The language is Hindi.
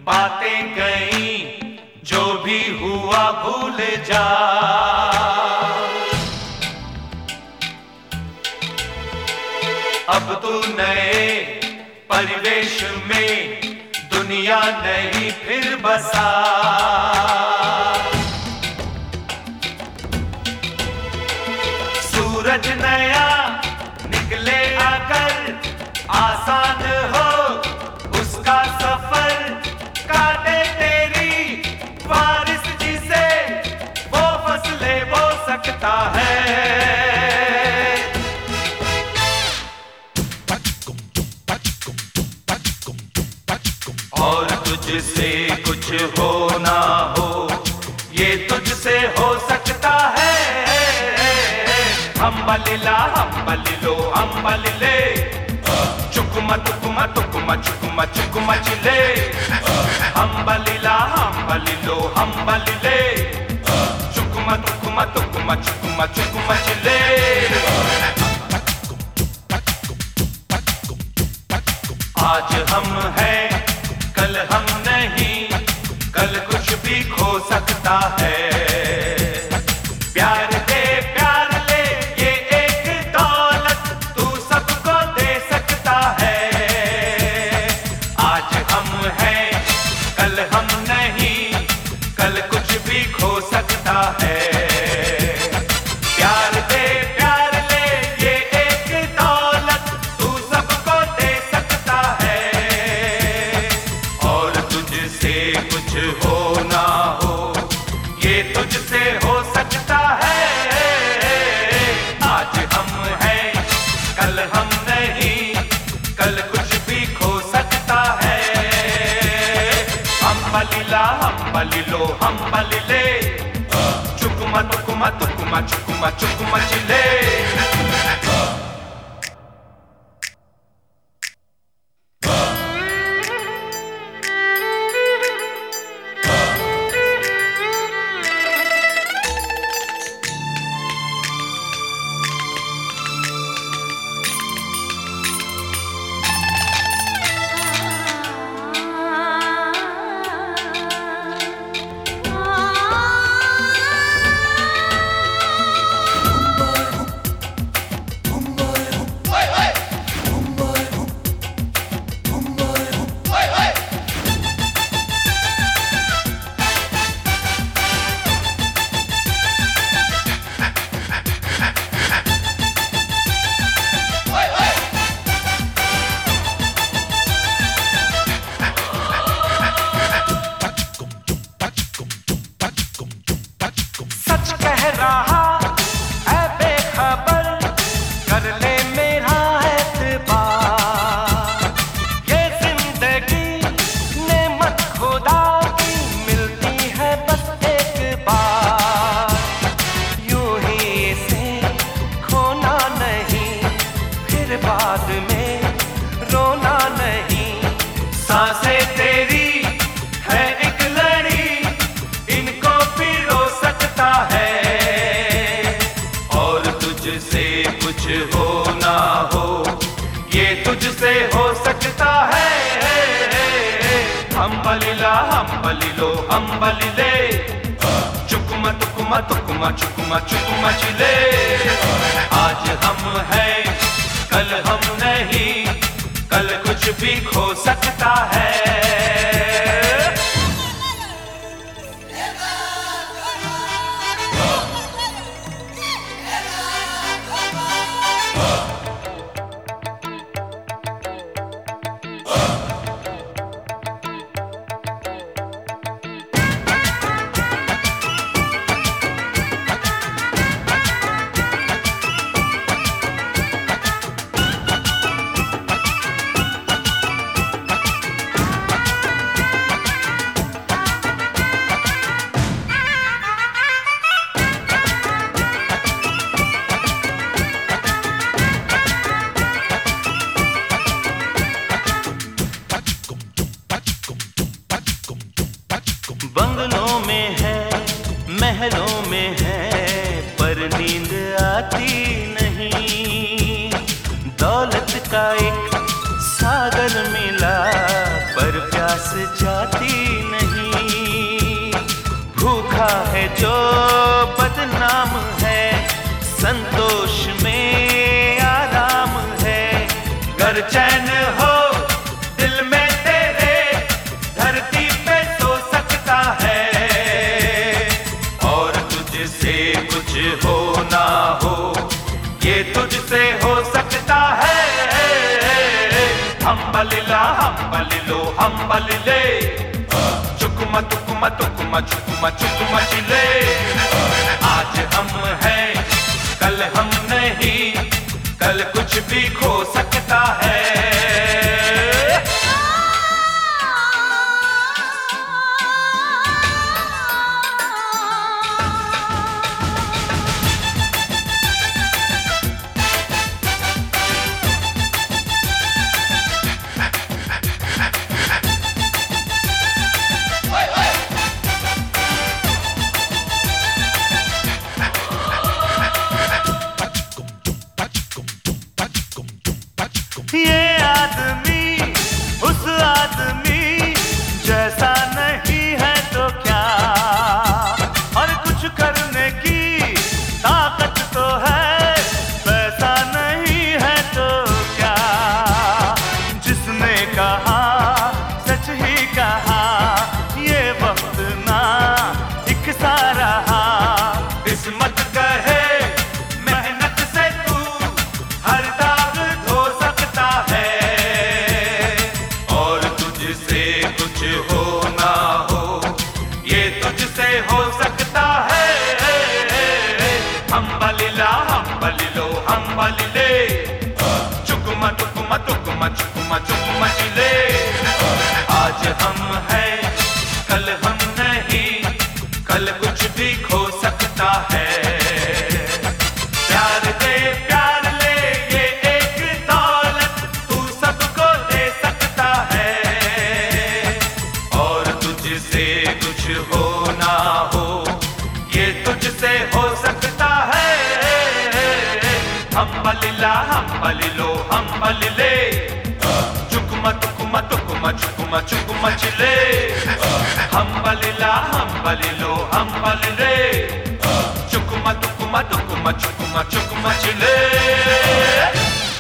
बातें गई, जो भी हुआ भूल जा। अब तू नए परिवेश में दुनिया नहीं फिर बसा। सूरज नया निकले अगर आसान हो उसका सफर, काटे तेरी बारिश जिसे वो फसले बो सकता है। और तुझसे कुछ हो ना हो ये तुझसे हो सकता है। हम्बलिला हम्बलिलो हम्बलिले, चुकुमा तुकुमा तुकुमा चुकुमा चुकुमा चिले। हम्बलिला हम्बलिलो हम्बलिले, चुकुमा तुकुमा तुकुमा चुकुमा चुकुमा चिले। आज हम हैं कल हम नहीं, कल कुछ भी खो सकता है। प्यार दे प्यार ले ये एक दौलत तू सबको दे सकता है। आज हम हैं कल हम नहीं, कल कुछ भी खो सकता है। प्यार दे प्यार ले ये एक दौलत तू सबको दे सकता है। और तुझसे कुछ हो ना हो ये तुझसे हो सकता है। आज हम हैं कल हम नहीं, कल कुछ भी खो सकता है। हम्बलिला हम्बलिलो हम्बलिले, चुकुमा तुकुमा तुकुमा चुकुमा चुकुमा चिले। बाद में रोना नहीं, सांसें तेरी है एक लड़ी, इनको पिरो सकता है। और तुझसे कुछ हो ना हो ये तुझसे हो सकता है। हम्बलिला हम्बलिलो हम्बलिले, चुकुमा तुकुमा तुकुमा चुकुमा चुकुमा चिले। आज हम हैं कल हम नहीं, कल कुछ भी खो सकता है। बंगलों में है महलों में है पर नींद आती नहीं। दौलत का एक सागर मिला पर प्यास जाती नहीं। भूखा है जो बदनाम है, संतोष में आराम है। घर चैन हो दिल में तेरे, धरती पे सो सकता है। और तुझसे कुछ हो ना हो, ये तुझसे हो सकता है। हम्बलिला हम्बलिलो हम्बलिले, चुकुमा तुकुमा तुकुमा चुकुमा चुकुमा चिले। आज हम हैं कल हम नहीं, कल कुछ भी खो सकता है। ये आदमी उस आदमी जैसा नहीं है तो क्या, और कुछ करने की ताकत तो है, वैसा नहीं है तो क्या। जिसने कहा सच ही कहा, ये वक्त ना एक सा रहा। किस्मत कहे मेहनत से तू हर दाग धो सकता है। और तुझसे कुछ हो ना हो, ये तुझसे हो सकता है। हम्बलिला हम्बलिलो हम्बलिले, चुकुमा तुकुमा तुकुमा चुकुमा चुकुमा चिले। आज हम हैं कल हम नहीं, कल कुछ भी खो सकता है। प्यार दे प्यार ले, ये एक दौलत तू सबको दे सकता है। और तुझसे कुछ हो ना हो, ये तुझसे हो सकता है। हम्बलिला हम्बलिलो हम्बलिले, चुकुमा तुकुमा तुकुमा चुकुमा चुकुमा चिले। हम्बलिला हम्बलिलो हम्बलिले, चुकुमा तुकुमा तुकुमा चुकुमा चुकुमा चिले।